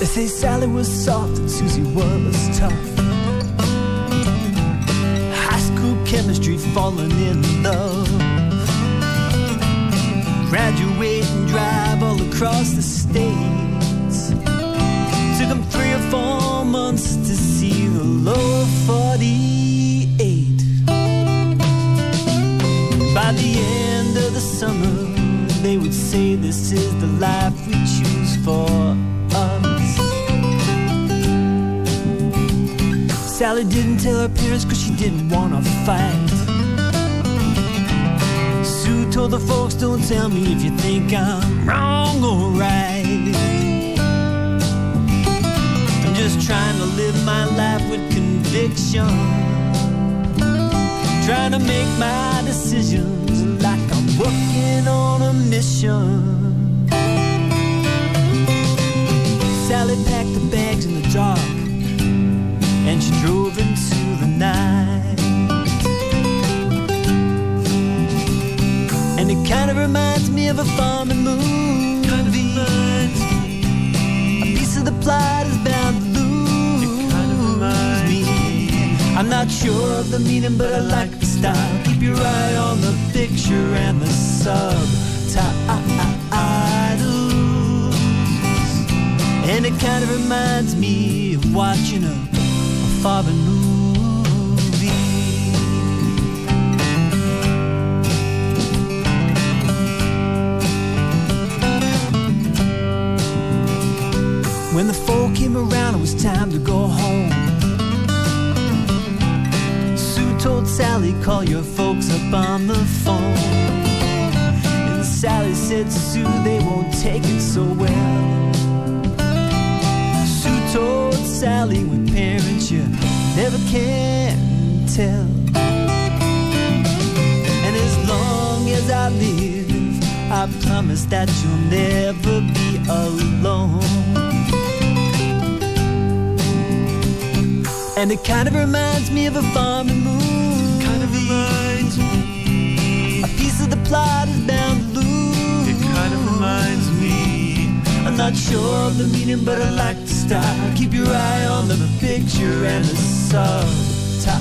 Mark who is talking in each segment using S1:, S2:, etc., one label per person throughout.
S1: They say Sally was soft and Susie was tough. High school chemistry, falling in love. Graduate and drive all across the states. Took them 3 or 4 months to see the lower 48. By the end of the summer, they would say this is the life we choose for us. Sally didn't tell her parents cause she didn't want to fight. Sue told the folks, don't tell me if you think I'm wrong or right. I'm just trying to live my life with conviction, trying to make my decisions like I'm working on a mission. Sally packed the bags in the dark and she drove into the night. And it kind of reminds me of a farming movie. Kind of reminds me. A piece of the plot is bound to lose. It kind of reminds me. I'm not sure of the meaning, but I like the style. Keep your eye on the picture and the subtitles. And it kind of reminds me of watching a farming movie. When the fall came around, it was time to go home. Sue told Sally, call your folks up on the phone. And Sally said, Sue, they won't take it so well. Sue told Sally, with parents you never can tell. And as long as I live, I promise that you'll never be alone. And it kind of reminds me of a farming movie. Kind of reminds me. A piece of the plot is bound to lose. It kind of reminds me. I'm not sure of the meaning, but I like the style. Keep your eye on the picture and the subtitles.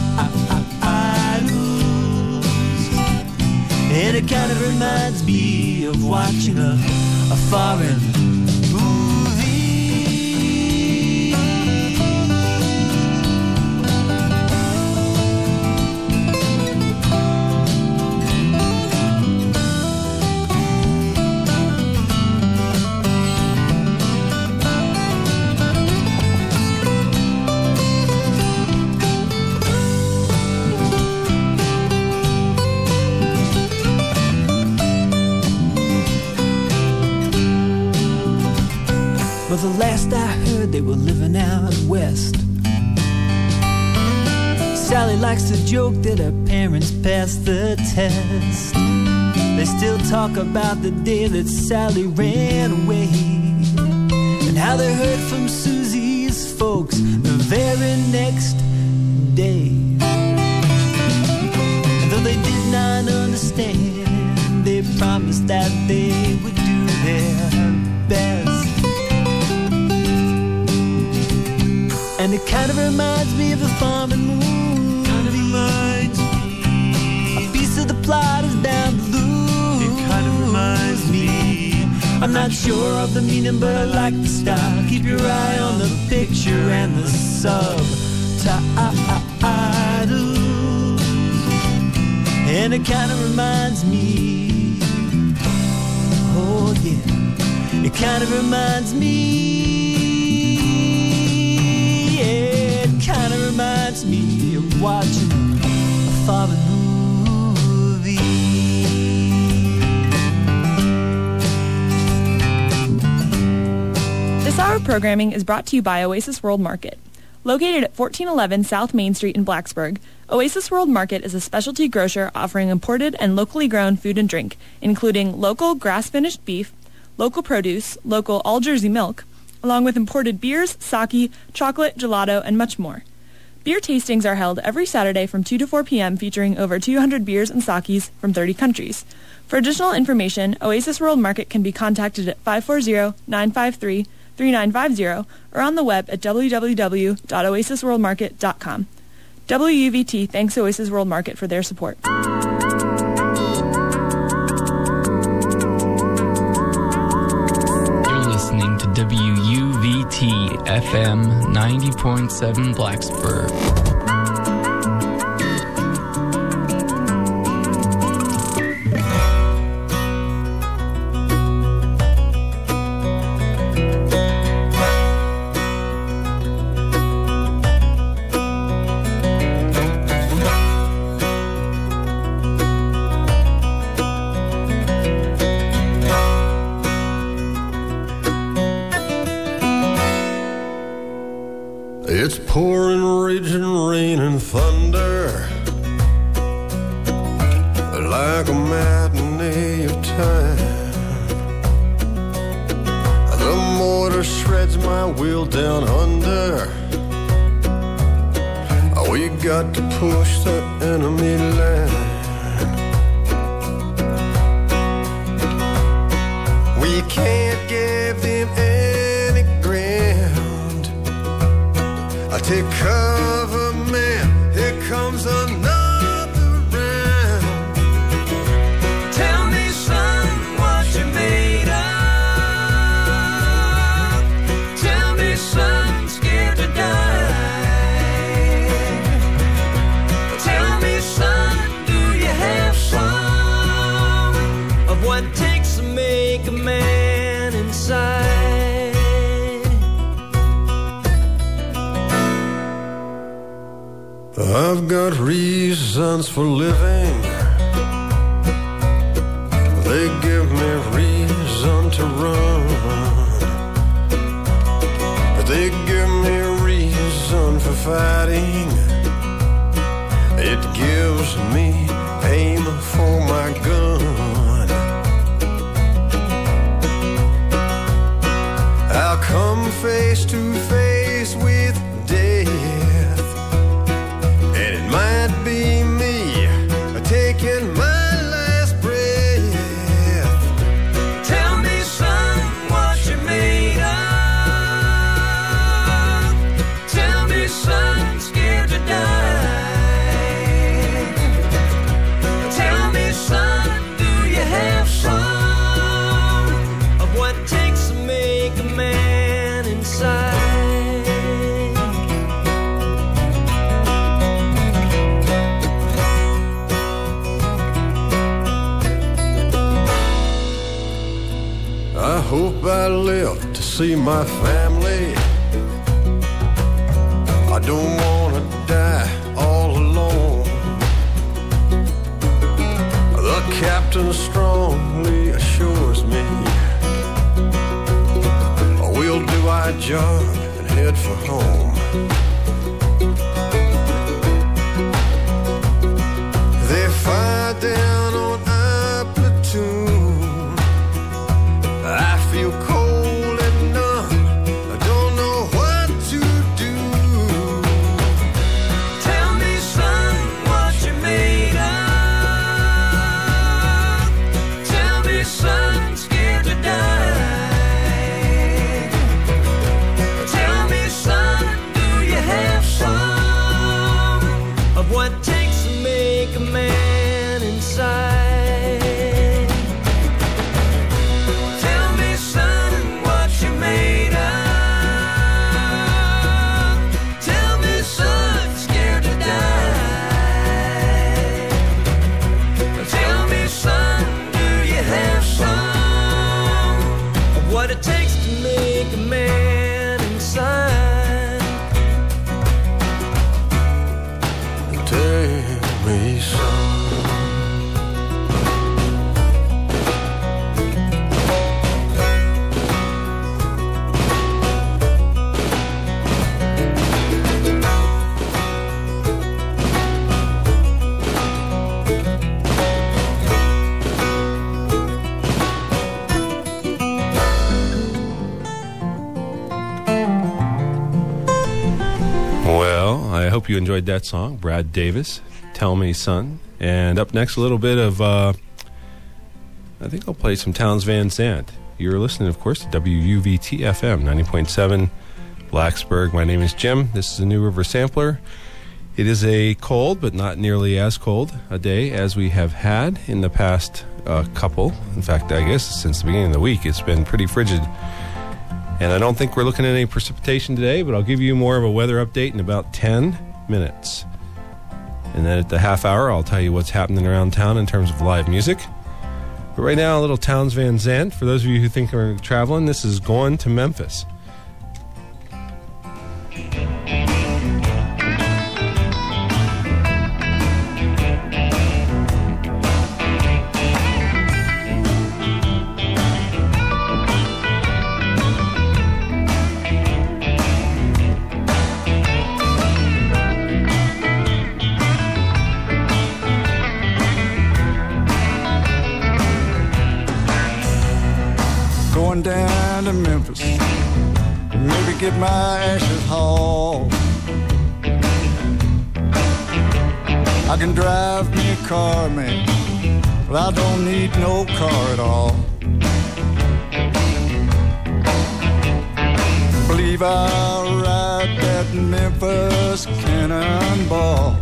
S1: And it kind of reminds me of watching a foreign Well, the last I heard, they were living out west. Sally likes to joke that her parents passed the test. They still talk about the day that Sally ran away, and how they heard from Susie's folks the very next day. And though they did not understand, they promised that they would do their best. And it kind of reminds me of a farming movie. Kind of reminds me. A piece of the plot is bound to lose. It kind of reminds me. I'm not sure of the meaning, but I like the style. Keep your eye on the picture and the subtitles. And it kind of reminds me. Oh yeah. It kind of reminds me. Kind of reminds me of watching a farming movie.
S2: This hour of programming is brought to you by Oasis World Market. Located at 1411 South Main Street in Blacksburg, Oasis World Market is a specialty grocer offering imported and locally grown food and drink, including local grass-finished beef, local produce, local all-Jersey milk, along with imported beers, sake, chocolate, gelato, and much more. Beer tastings are held every Saturday from 2 to 4 p.m. featuring over 200 beers and sakes from 30 countries. For additional information, Oasis World Market can be contacted at 540-953 888-222-3950 or on the web at www.oasisworldmarket.com. WUVT thanks Oasis World Market for their support.
S3: You're listening to WUVT FM 90.7 Blacksburg.
S4: It's pouring, raging rain and thunder, like a matinee of time. The mortar shreds my wheel down under. We got to push the enemy line. We can't give them any ground. I take cover, man, here comes another round. Tell me, son, what you made of. Tell me, son, scared to die. Tell me, son, do you have some of what it takes to make a man inside? I've got reasons for living. They give me reason to run. They give me reason for fighting. It gives me aim for my gun. I'll come face to face with death. Might be me taking my last breath. Tell me, son, what you made of. Tell me, son, scared to die. Tell me, son, do you have some of what it takes to make a man inside? I hope I live to see my family. I don't want to die all alone. The captain strongly assures me we'll do our job and head for home. They fire down on our platoon. I feel cold and numb. I don't know what to do. Tell me, son, what you made of. Tell me, son, scared to die. Tell me, son, do you have some of what it takes to make a man inside? It takes to make a man inside. Tell me some.
S5: I hope you enjoyed that song, Brad Davis, Tell Me Son. And up next, a little bit of, I think I'll play some Townes Van Zandt. You're listening, of course, to WUVT-FM 90.7 Blacksburg. My name is Jim. This is a New River Sampler. It is a cold, but not nearly as cold a day as we have had in the past couple. In fact, I guess since the beginning of the week, it's been pretty frigid. And I don't think we're looking at any precipitation today, but I'll give you more of a weather update in about 10 minutes. And then at the half hour, I'll tell you what's happening around town in terms of live music. But right now, a little Townes Van Zandt. For those of you who think we're traveling, this is Going to Memphis.
S6: Down to Memphis, maybe get my ashes hauled. I can drive me a car, man, but I don't need no car at all. Believe I'll ride that Memphis Cannonball.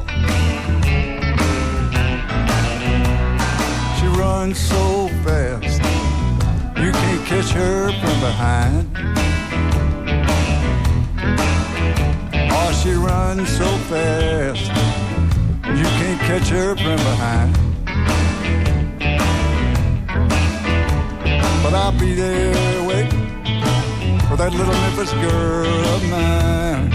S6: She runs so fast, you can't catch her from behind. Oh, she runs so fast, you can't catch her from behind. But I'll be there waiting for that little Memphis girl of mine.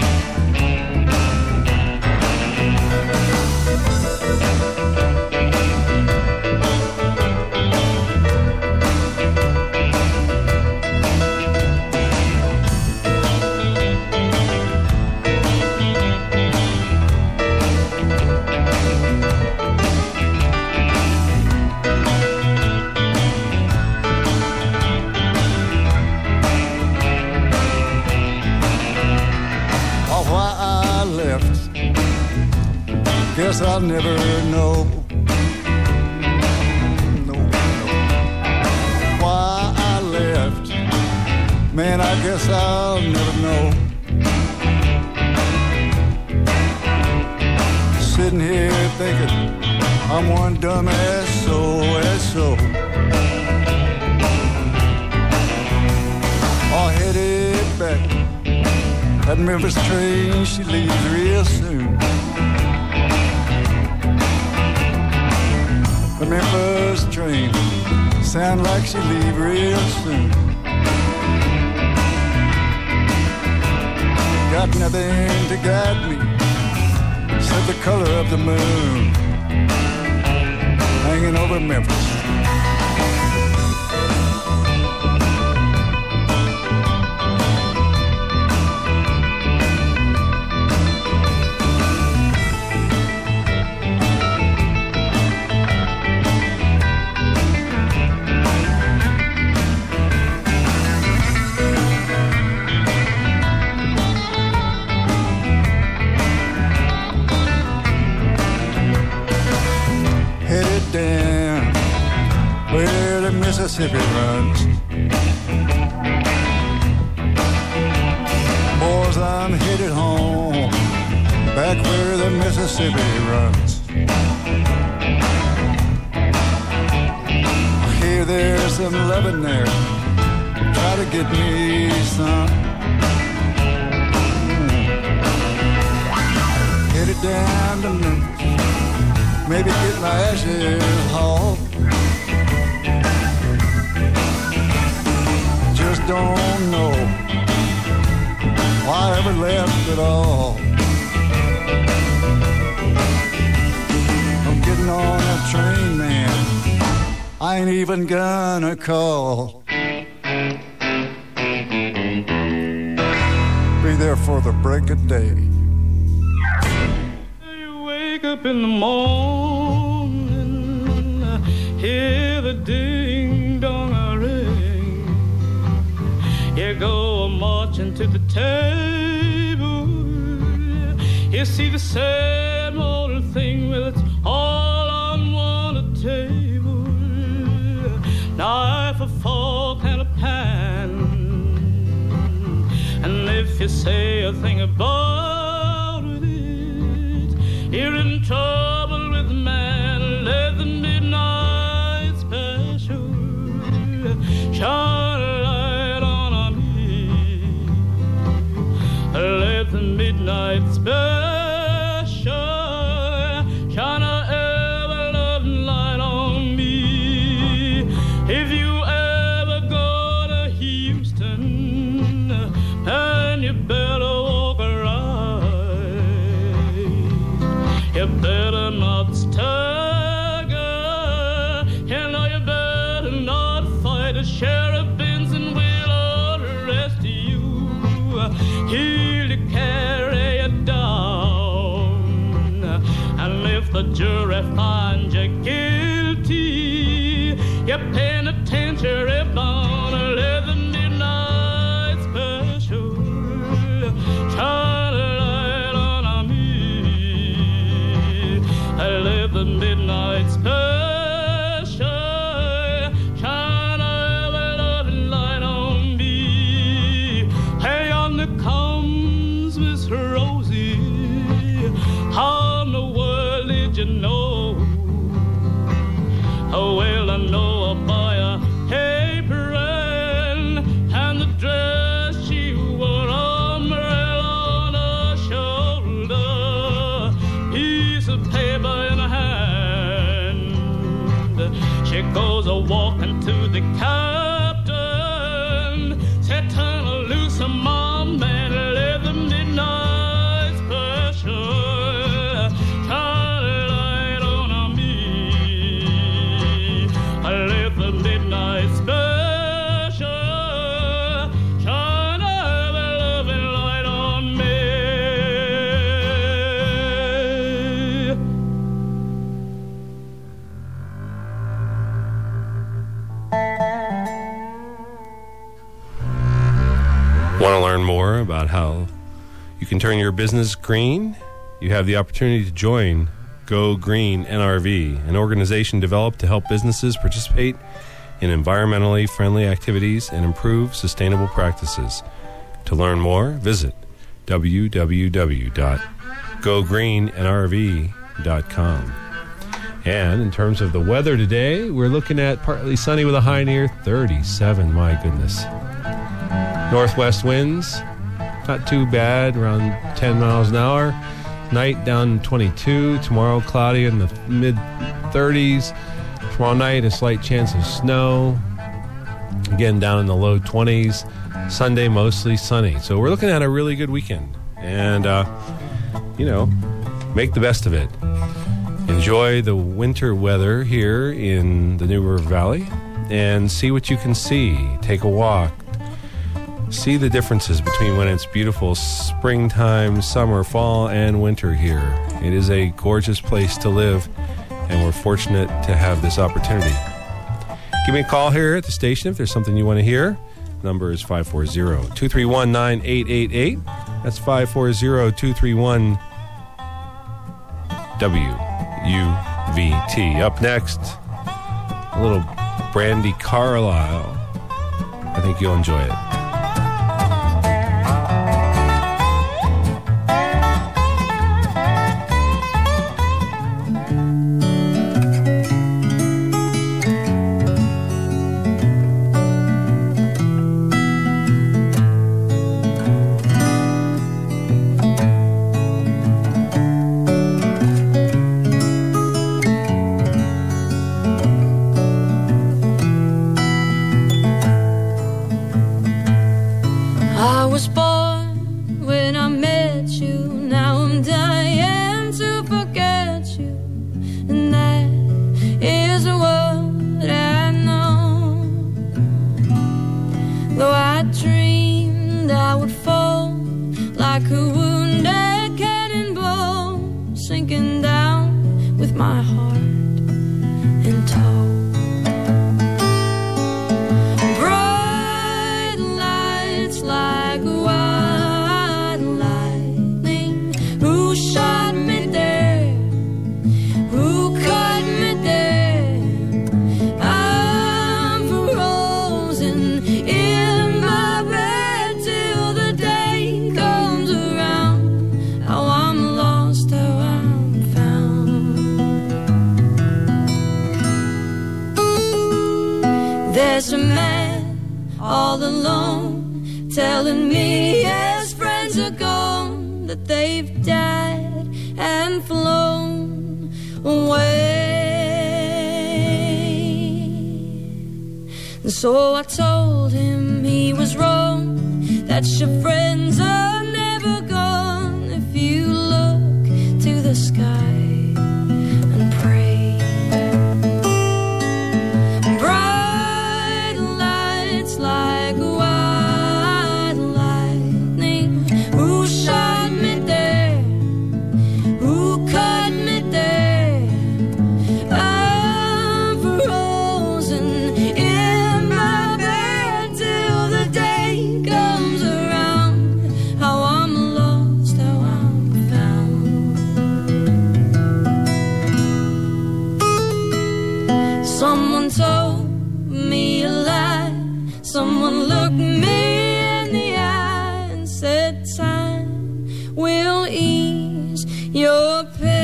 S6: Guess I'll never know. No. Why I left, man, I guess I'll never know. Sitting here thinking I'm one dumbass so. All headed back, that Memphis train, she leaves real soon. The Memphis train sound like she leave real soon. Got nothing to guide me except the color of the moon hanging over Memphis. Down where the Mississippi runs. Boys, I'm headed home, back where the Mississippi runs. I hear there's some loving there, try to get me some. Headed down to Memphis, maybe get my ashes hauled. Just don't know why I ever left at all. I'm getting on that train, man, I ain't even gonna call. Be there for the break of day.
S7: Up in the morning, hear the ding-dong ring. You go marching to the table. You see the same old thing, well, it's all on one table. Knife, a fork, and a pan. if you say a thing about it, you're in trouble with the man. Let the midnight special shine a light on me. Let the midnight special shine a ever-loving light on me. If you ever go to Houston, and you better walk right, you better not stagger, you know you better not fight. A Sheriff Benson will arrest you, he'll carry you down, and if the jury finds you guilty, your penitentiary bound. Let the midnight special shine a light on me. Let the midnight special shine a ever-loving light on me. Hey, yonder comes Miss Rosie. How in the world did you know? Oh, well, I know her by her apron and the dress she wore, umbrella on her shoulder, piece of paper in her hand. She goes a-walking to the captain, said, turn her loose, mom, man, let the midnight special shine a light on me. Let the midnight special shine a ever-loving light on me.
S5: Want to learn more about how you can turn your business green? You have the opportunity to join Go Green NRV, an organization developed to help businesses participate in environmentally friendly activities and improve sustainable practices. To learn more, visit www.gogreennrv.com. And in terms of the weather today, we're looking at partly sunny with a high near 37. My goodness. Northwest winds, not too bad, around 10 miles an hour. Night down 22. Tomorrow cloudy in the mid-30s. Tomorrow night a slight chance of snow. Again down in the low 20s. Sunday mostly sunny. So we're looking at a really good weekend. And, make the best of it. Enjoy the winter weather here in the New River Valley and see what you can see. Take a walk. See the differences between when it's beautiful springtime, summer, fall, and winter here. It is a gorgeous place to live, and we're fortunate to have this opportunity. Give me a call here at the station if there's something you want to hear. The number is 540-231-9888. That's 540-231-WUVT. Up next, a little Brandy Carlisle. I think you'll enjoy it.
S8: man all alone, telling me his friends are gone, that they've died and flown away. And so I told him he was wrong, that your friends are never gone if you look to the sky and pray. Bright lights like white lightning, who shot me there, who cut me there, I'm frozen in my bed till the day comes around. How I'm lost, how I'm found. Someone told me a lie, someone looked me in the eye and said time will ease your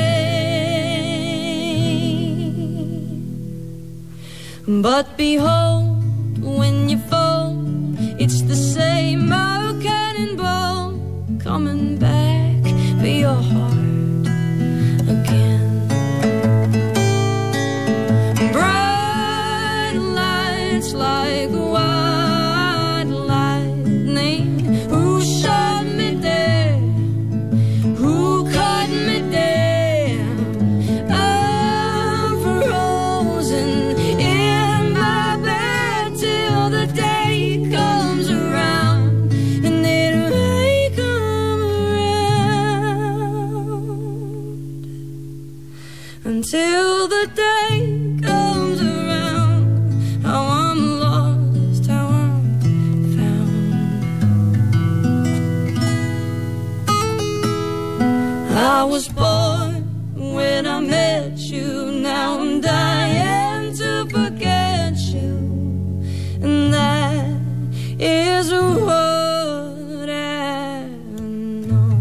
S8: pain. But behold, when you fall, it's the same old cannonball coming back for your heart again. Bright lights like white lightning, who shot me there, who cut me there, I'm frozen in my bed till the day comes around, and it may come around. Until the day comes around, how I'm lost, how I'm found. I was born when I met you, now I'm dying to forget you, and that is what I know.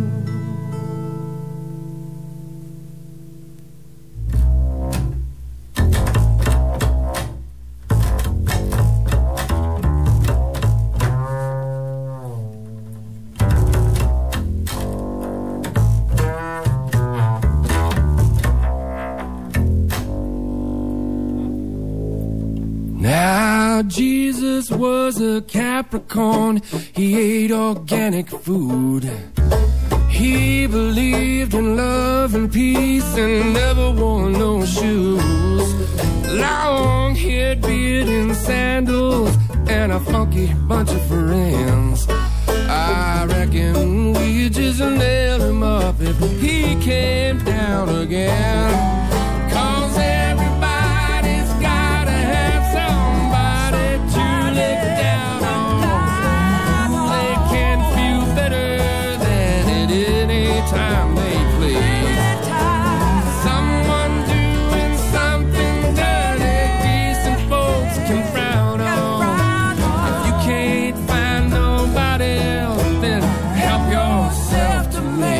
S9: Now Jesus was a Capricorn, he ate organic food. He believed in love and peace and never wore no shoes. Long-haired beard and sandals and a funky bunch of friends. I reckon we just nail him up if he came down again. 'Cause everybody's gotta have somebody to look down on. They can feel better than at any time they play. Someone doing something dirty, decent folks can frown on. If you can't find nobody else, then help yourself to me.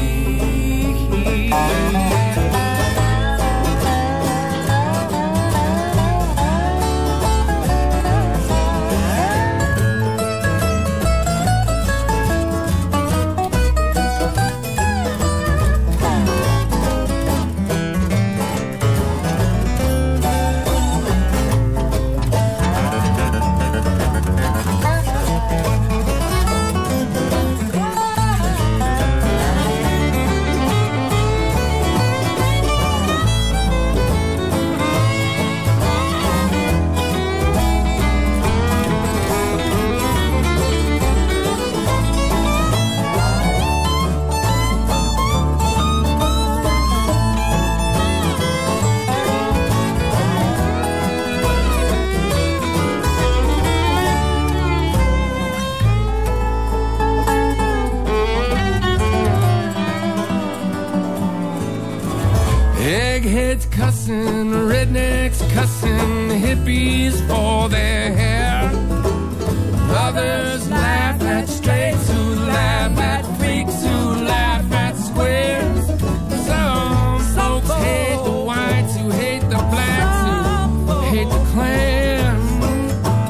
S9: Eggheads cussing, rednecks cussing, hippies for their hair. Others laugh at straights who laugh at freaks who laugh at squares. Some folks hate the whites who hate the blacks who hate the Klan.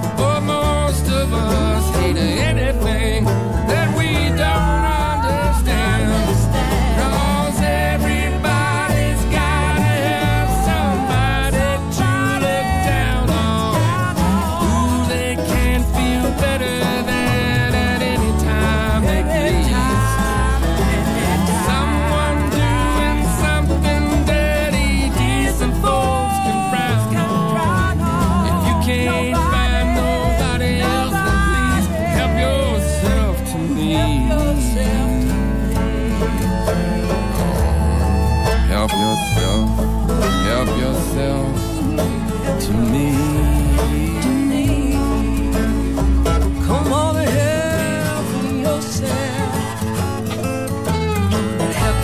S9: Help yourself to me.
S1: Come on and help yourself. Help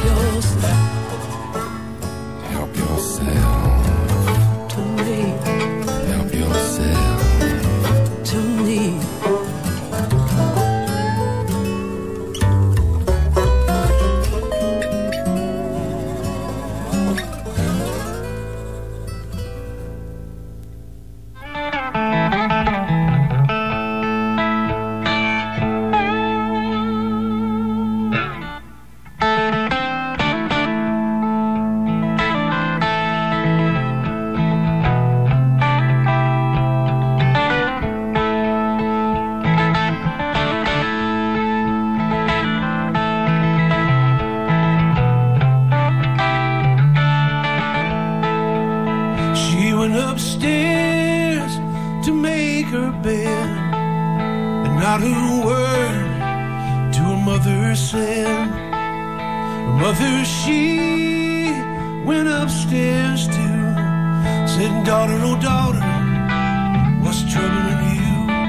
S1: yourself to me.
S9: Help yourself
S1: To me.
S10: She went upstairs to make her bed, and not a word to her mother said. Her mother, she went upstairs too, said, daughter, oh daughter, what's troubling you?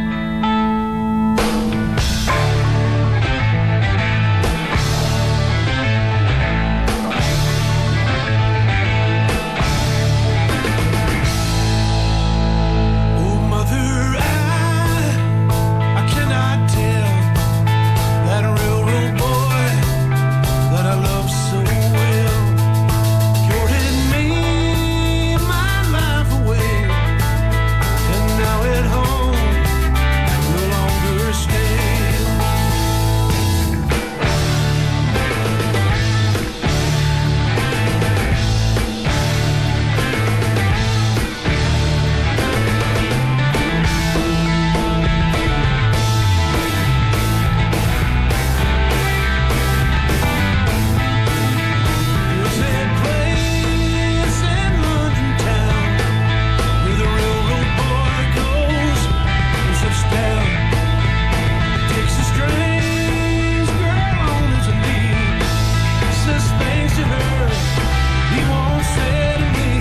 S10: Oh mother, I cannot tell that railroad boy that I love so well cured and made my life away, and now at home no longer stays. There's that place in London town where the railroad boy goes and sits down, takes a strange girl on his knee, says things to her he won't say to me.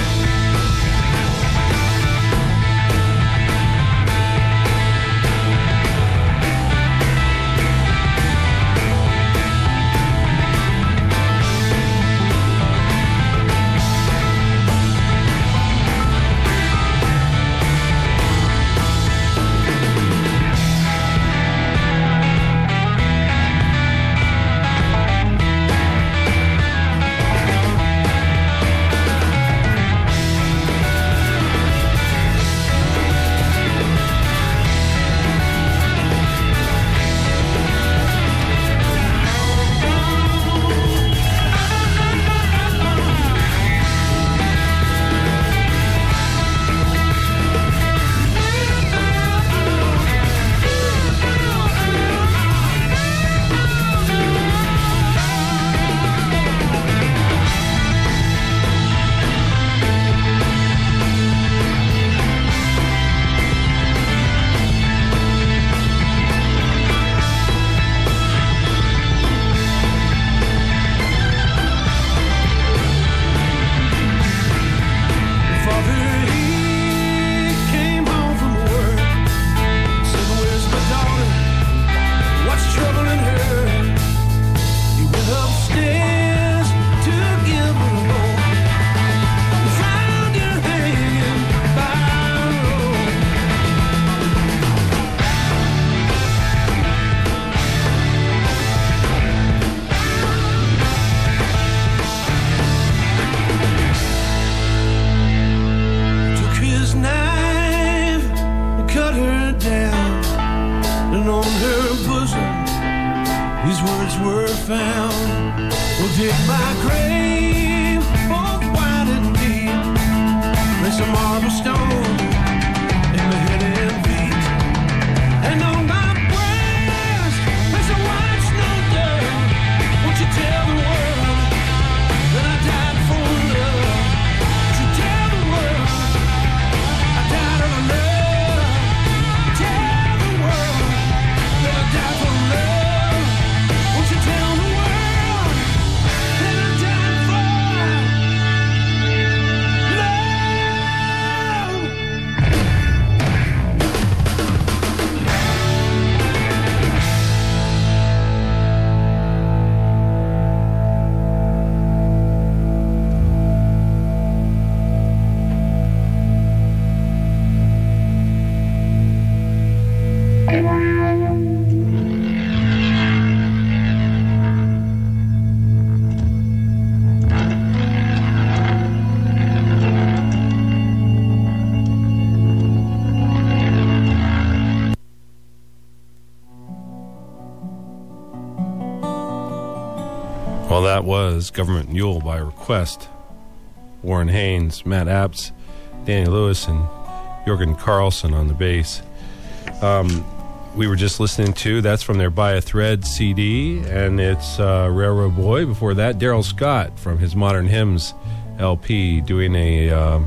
S10: Father, he came home from work, said, where's my daughter? What's troubling her? He went upstairs to give her a home, and found her hanging by a rope. Took his knife and cut her down, and on her bosom these words were found. Well, dig my grave, both wide and deep, place a marble stone in my head and feet, and on my breast place a white snow dove. Won't you tell the world that I died for love? Won't you tell the world I died for love? Tell the world that I died for love.
S5: Well, that was Government Mule by request. Warren Haynes, Matt Apps, Danny Lewis, and Jorgen Carlson on the bass. We were just listening to, that's from their By a Thread CD, and it's Railroad Boy. Before that, Daryl Scott from his Modern Hymns LP doing a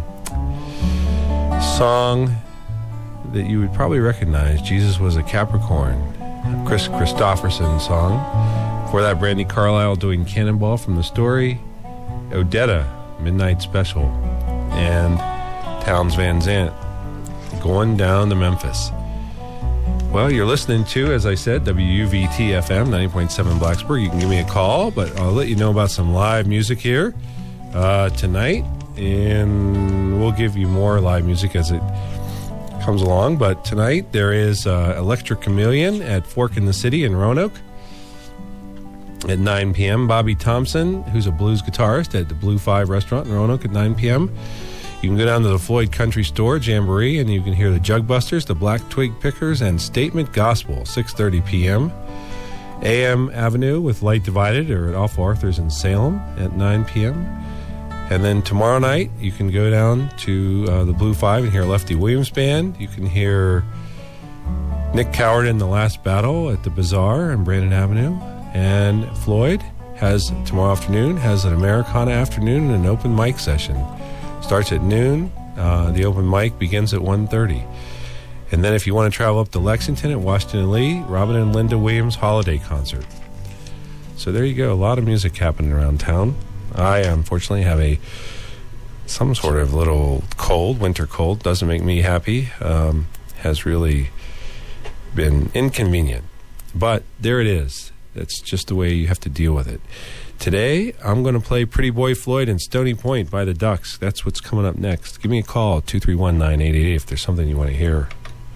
S5: song that you would probably recognize, Jesus Was a Capricorn, Chris Christopherson song. Before that, Brandy Carlisle doing Cannonball from The Story, Odetta, Midnight Special, and Townes Van Zandt, Going Down to Memphis. Well, you're listening to, as I said, WUVT-FM, 90.7 Blacksburg. You can give me a call, but I'll let you know about some live music here tonight, and we'll give you more live music as it comes along. But tonight there is Electric Chameleon at Fork in the City in Roanoke at 9 p.m. Bobby Thompson, who's a blues guitarist, at the Blue 5 restaurant in Roanoke at 9 p.m. You can go down to the Floyd Country Store, Jamboree, and you can hear the Jugbusters, the Black Twig Pickers, and Statement Gospel, 6:30 p.m. AM Avenue with Light Divided, or at Alpha Arthur's in Salem at 9 p.m. And then tomorrow night, you can go down to the Blue 5 and hear Lefty Williams Band. You can hear Nick Coward in The Last Battle at the Bazaar on Brandon Avenue. And Floyd has, tomorrow afternoon, has an Americana afternoon and an open mic session. Starts at noon. The open mic begins at 1:30. And then if you want to travel up to Lexington at Washington Lee, Robin and Linda Williams Holiday Concert. So there you go. A lot of music happening around town. I unfortunately have some sort of little cold, winter cold. Doesn't make me happy. Has really been inconvenient. But there it is. That's just the way you have to deal with it. Today, I'm going to play Pretty Boy Floyd and Stony Point by the Ducks. That's what's coming up next. Give me a call, 231-9888, if there's something you want to hear.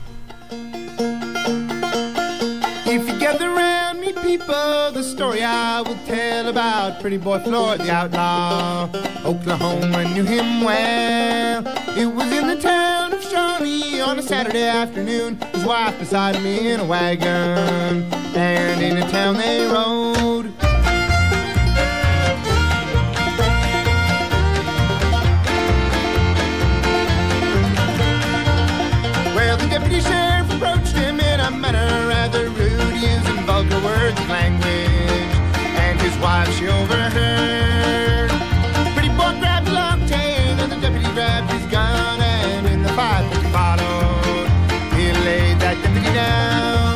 S11: If you gather around me, people, the story I will tell about Pretty Boy Floyd, the outlaw. Oklahoma knew him well. It was in the town of Shawnee on a Saturday afternoon. His wife beside me in a wagon, and into town they rode. Well, the deputy sheriff approached him in a manner rather rude, using vulgar words and language, and his wife she overheard. Pretty boy grabbed a long tail, and the deputy grabbed his gun, and in the fight that followed, he laid that deputy down.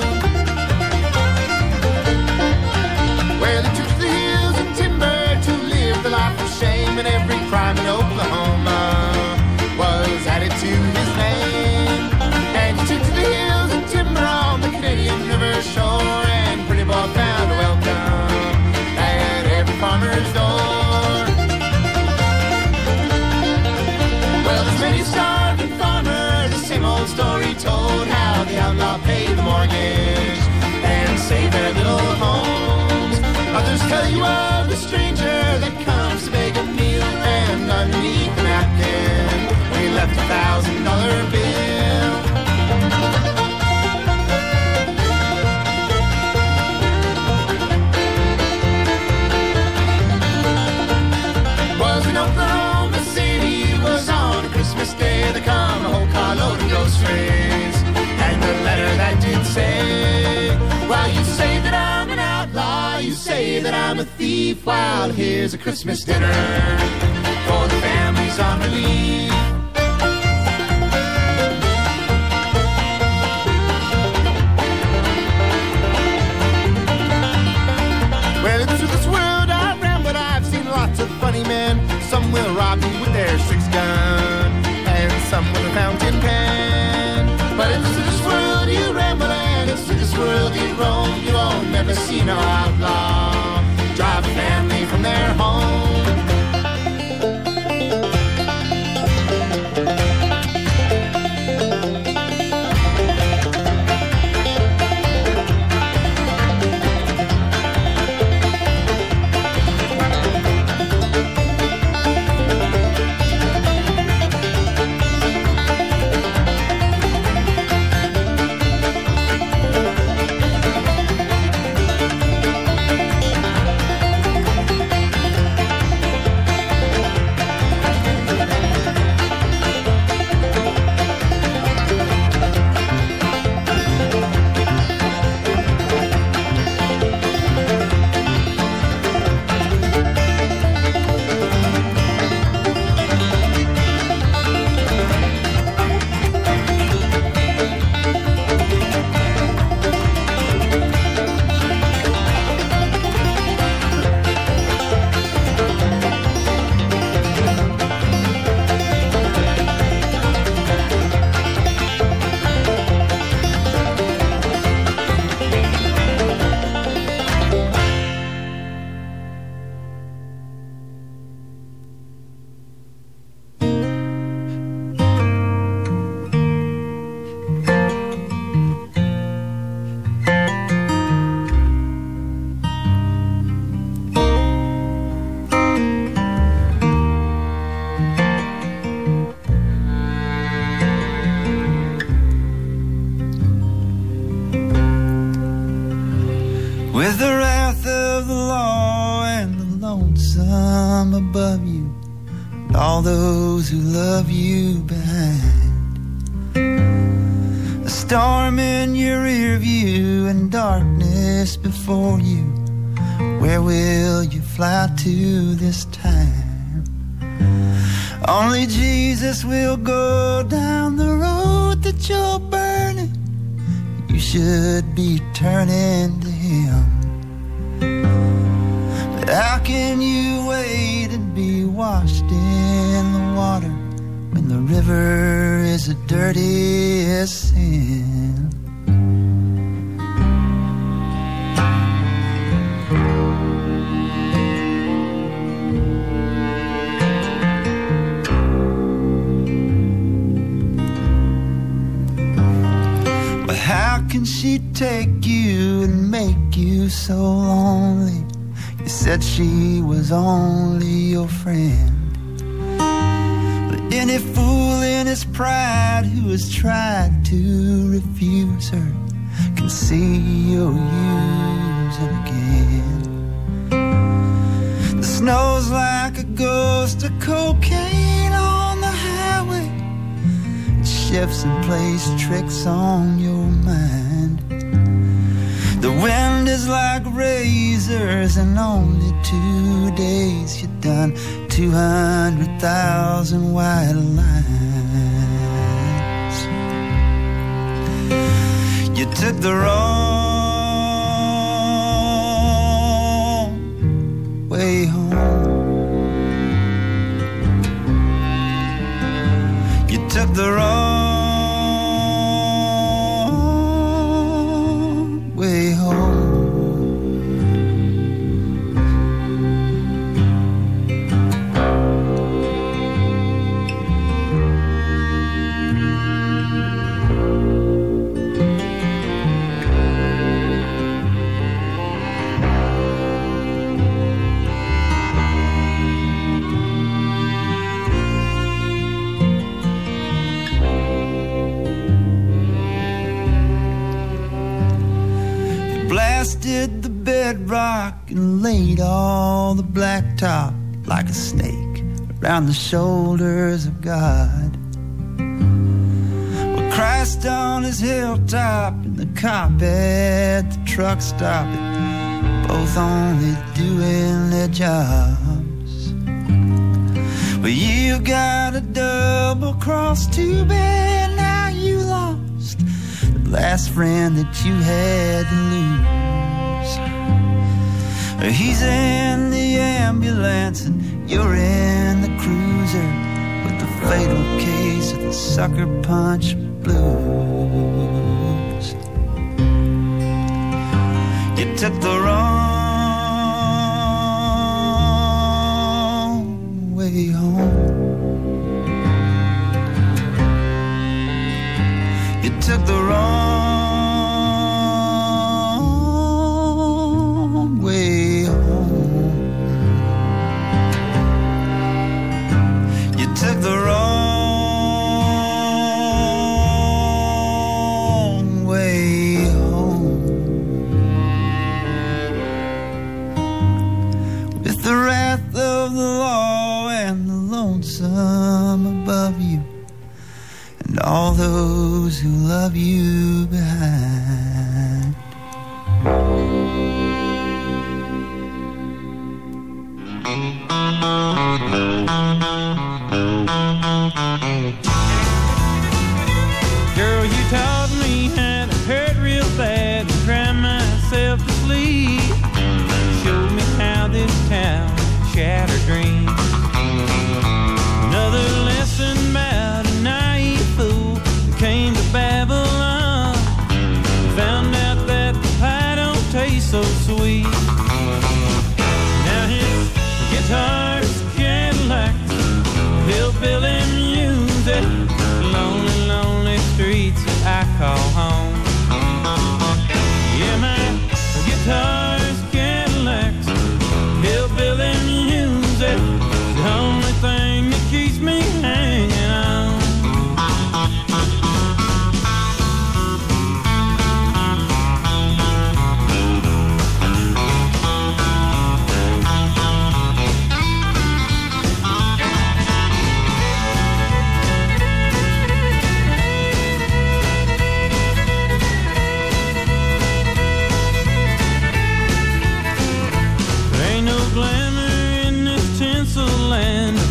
S11: Well, he took to the hills and timber to live the life of shame, and every crime in Oklahoma was added to his name. And he took to the hills and timber on the Canadian River shore, and Pretty Boy found a welcome at every farmer's door. Well, there's many starving farmers, the same old story told, how the outlaw paid the mortgage and saved their little homes. Others tell you of the stranger that comes to beg a meal, and underneath the napkin he left $1,000 bill. Was in Oklahoma City, was on Christmas Day. There come a whole carload of groceries, and the letter that did say, well, you say that I'm an outlaw, you say that I'm a thief. Well, here's a Christmas dinner for the families on relief. Well, into this world I ran, but I've seen lots of funny men. Some will rob you with their 6-gun, and some with a fountain pen. But into this world you ramble, and into this world you roam. You won't never see no outlaw drive a family from their home.
S1: lonesome above you, and all those who love you behind. A storm in your rear view and darkness before you. Where will you fly to this time? Only Jesus will go down the road that you're burning. You should be turning to Him. But how can you wait and be washed in the water when the river is the dirtiest sin? How can she take you and make you so lonely? You said she was only your friend. But any fool in his pride who has tried to refuse her can see you're using again. The snow's like a ghost of cocaine on the highway. Shifts and plays tricks on your mind. The wind is like razors, and only 2 days you've done 200,000 white lines. You took the wrong way home. You took the wrong way home. Blasted the bedrock and laid all the blacktop like a snake around the shoulders of God. With Christ on his hilltop and the cop at the truck stop, both only doing their jobs. But you got a double cross, too bad now you lost the last friend that you had to lose. He's in the ambulance and you're in the cruiser with the fatal case of the sucker punch blues. You took the wrong way home. You took the wrong way home. You took the wrong way home. With the wrath of the law and the lonesome above you, and all those who love you behind.
S12: Girl, you taught me how to hurt real bad and cry myself to sleep. Showed me how this town shattered dreams. Another lesson about a naive fool who came to Babylon. Found out that the pie don't taste so sweet. Now his guitar's Cadillac, hillbilly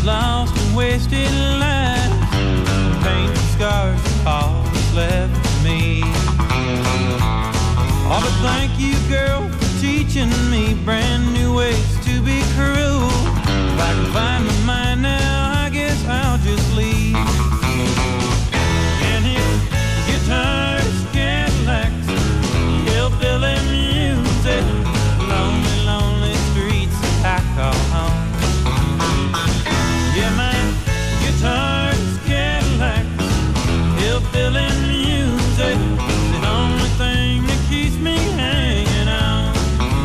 S12: lost and wasted lives, painful scars are all that's left of me. Oh, but thank you, girl, for teaching me brand new ways to be cruel. If I can find my mind now, I guess I'll just leave. And if guitars, Cadillacs, hillbilly music, lonely, lonely streets I call home. Yeah, my guitars, Cadillacs, hillbilly music, the only thing that keeps me hanging on.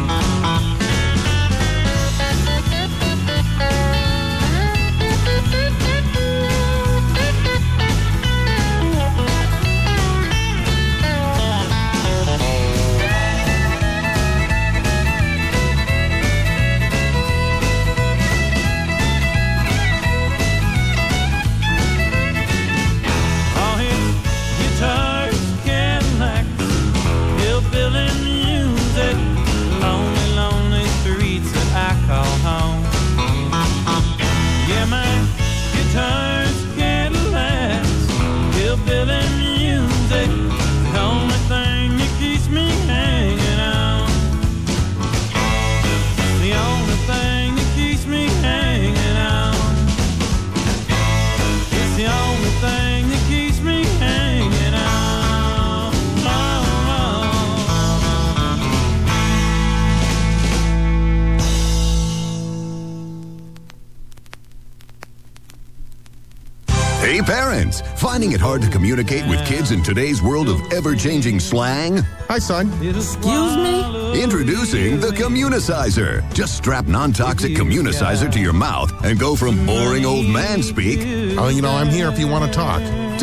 S13: Hey parents, finding it hard to communicate with kids in today's world of ever-changing slang? Hi son.
S14: Excuse me?
S13: Introducing the Communicizer. Just strap non-toxic Communicizer to your mouth and go from boring old man speak,
S15: oh, you know, I'm here if you want to talk,
S13: to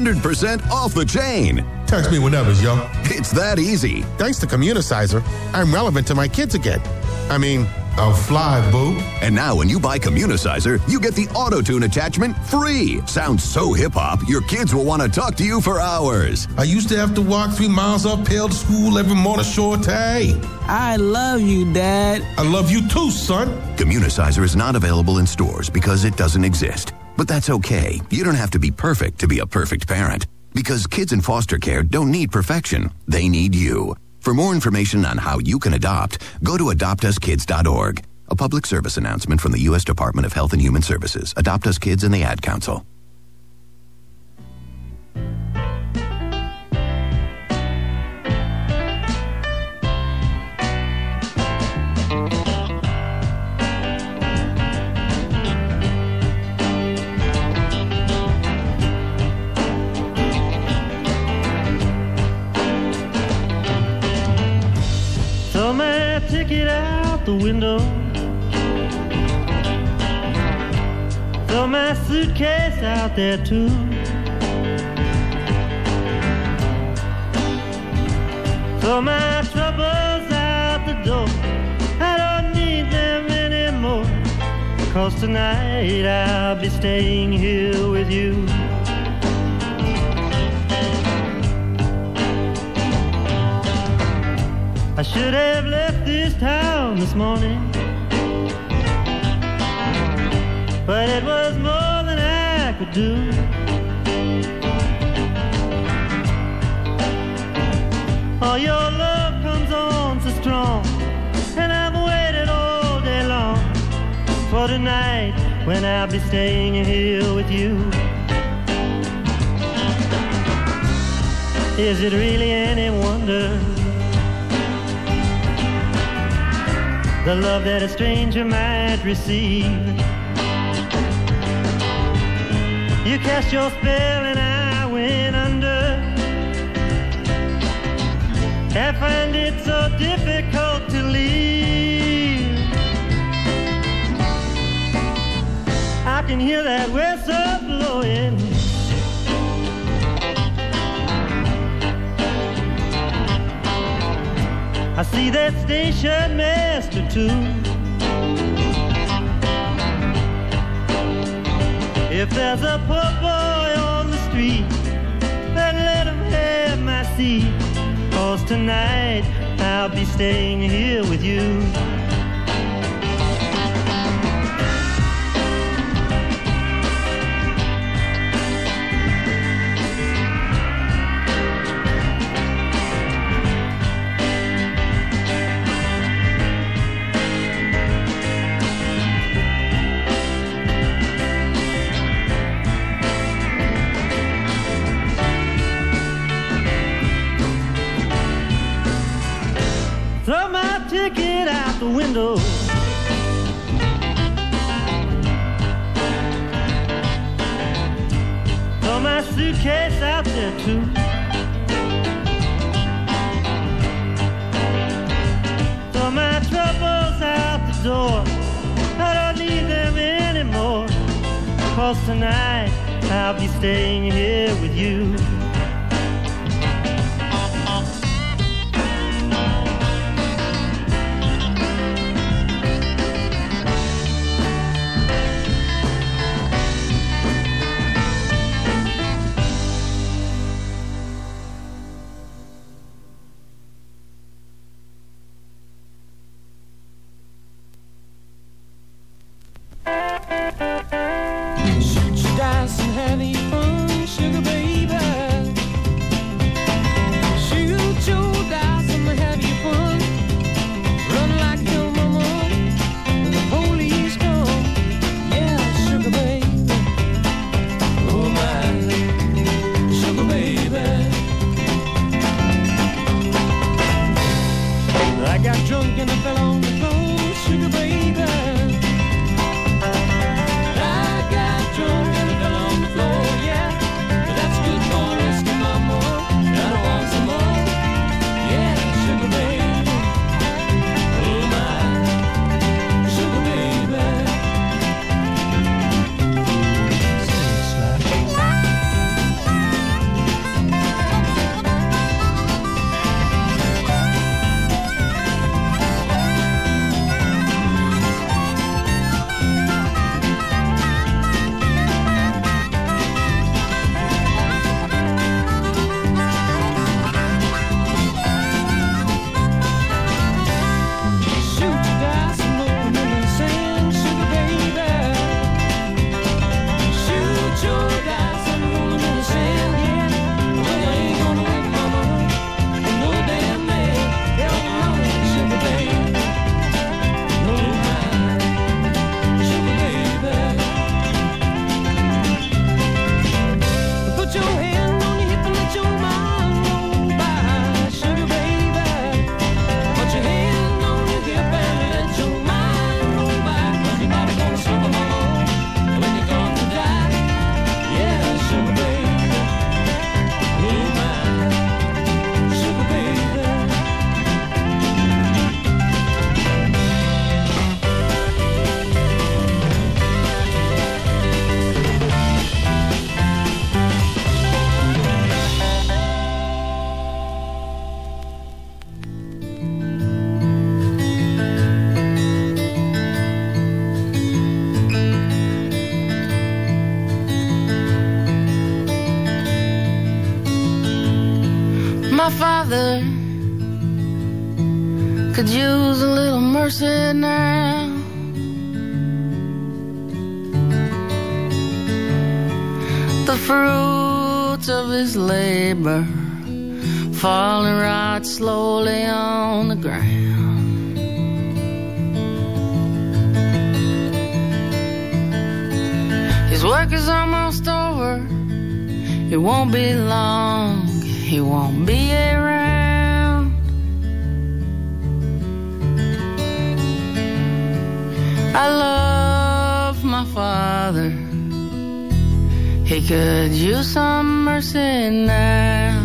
S13: 100% off the chain.
S15: Text me whenever, yo.
S13: It's that easy.
S15: Thanks to Communicizer, I'm relevant to my kids again. I mean, I'll fly, boo.
S13: And now when you buy Communicizer, you get the auto-tune attachment free. Sounds so hip-hop, your kids will want to talk to you for hours.
S15: I used to have to walk 3 miles uphill to school every morning, Shorty.
S14: I love you, Dad.
S15: I love you too, son.
S13: Communicizer is not available in stores because it doesn't exist. But that's okay. You don't have to be perfect to be a perfect parent. Because kids in foster care don't need perfection. They need you. For more information on how you can adopt, go to adoptuskids.org. A public service announcement from the U.S. Department of Health and Human Services, Adopt Us Kids, and the Ad Council.
S16: Throw my ticket out the window. Throw my suitcase out there too. Throw my troubles out the door. I don't need them anymore. 'Cause tonight I'll be staying here with you. I should have left this town this morning, but it was more than I could do. Oh, your love comes on so strong, and I've waited all day long for tonight when I'll be staying here with you. Is it really any wonder the love that a stranger might receive? You cast your spell and I went under. I find it so difficult to leave. I can hear that whistle blowing. I see that station master too. If there's a poor boy on the street, then let him have my seat. 'Cause tonight I'll be staying here with you. out the window. Throw my suitcase out there too. Throw my troubles out the door. I don't need them anymore. 'Cause tonight I'll be staying here with you.
S17: My father could use a little mercy now. The fruits of his labor falling right slowly on the ground. His work is almost over. It won't be long. He won't be around. I love my father. He could use some mercy now.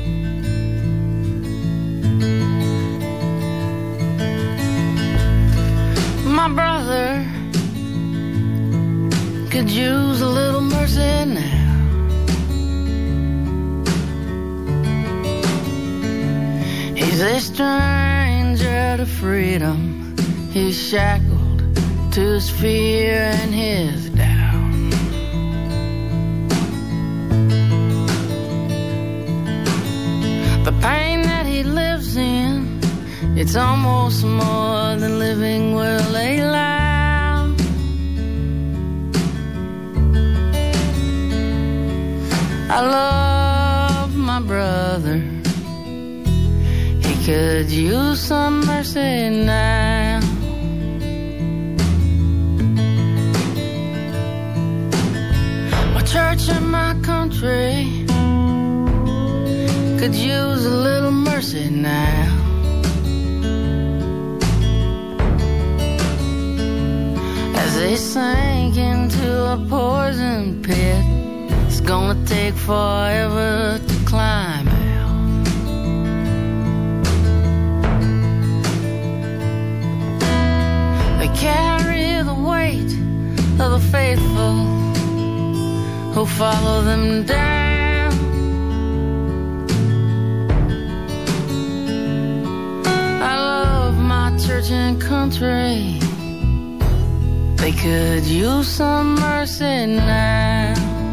S17: My brother could use a little mercy now. He's a stranger to freedom. He's shackled to his fear and his doubt. The pain that he lives in, it's almost more than living will allow. I love my brother. Could use some mercy now. My church and my country could use a little mercy now. they sank into a poison pit. It's gonna take forever to climb out. They carry the weight of the faithful who follow them down. I love my church and country. They could use some mercy now.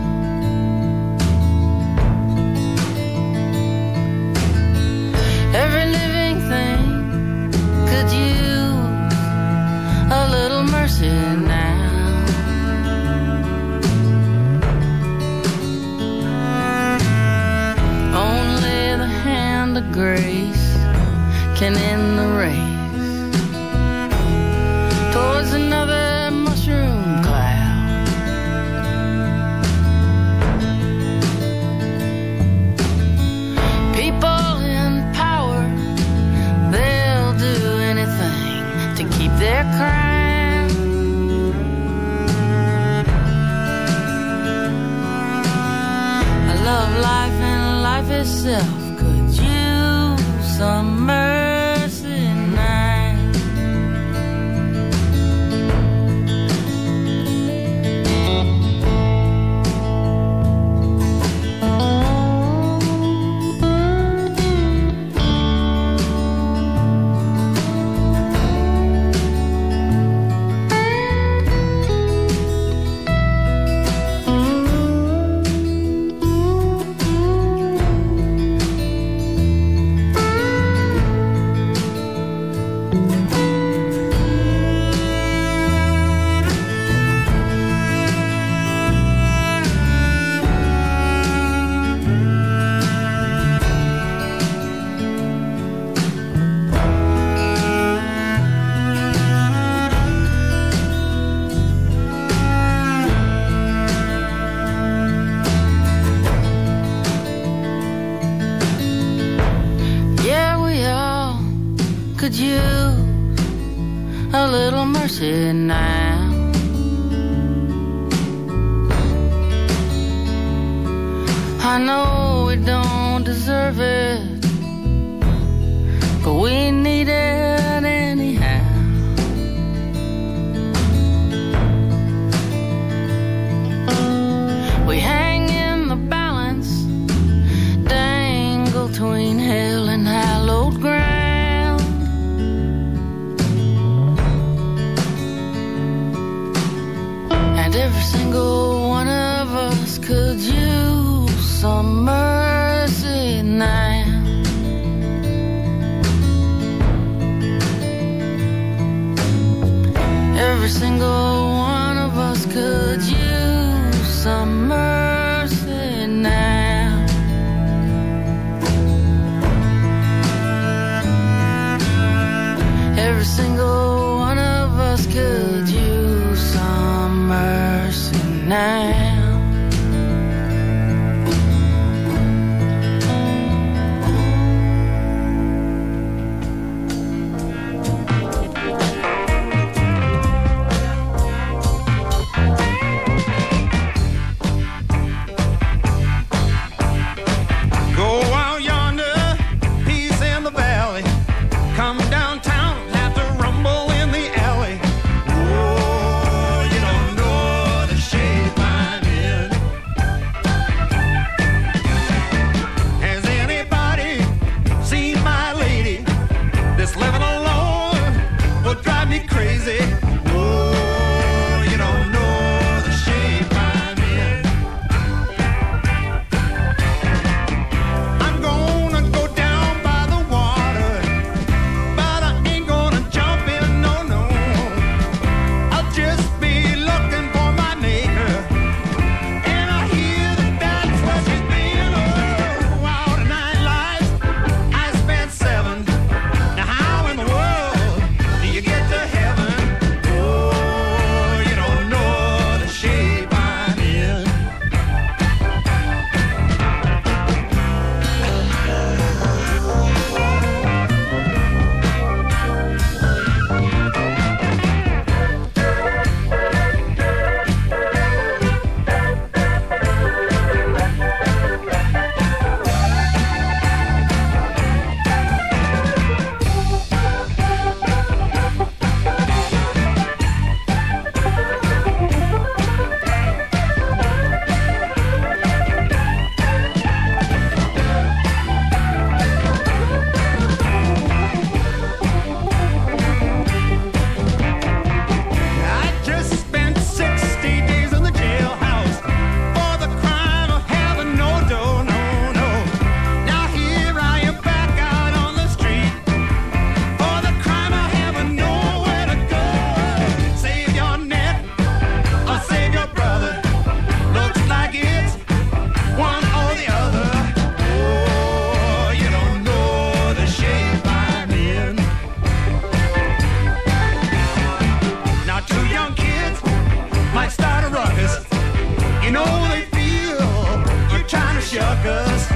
S17: Every living thing could use a little mercy now. Only the hand of grace can end the race towards another mushroom cloud. People in power, they'll do anything to keep their crown. I love life and life itself could use some mercy now. Could use a little mercy now. I know we don't deserve it, but we need it anyhow. We hang in the balance, dangle between hell and hallowed ground. Every single one of us could use some mercy now. Every single one of us could use some mercy now. Every single one of us could use some mercy now.
S18: Heaven, oh,
S10: shuckers.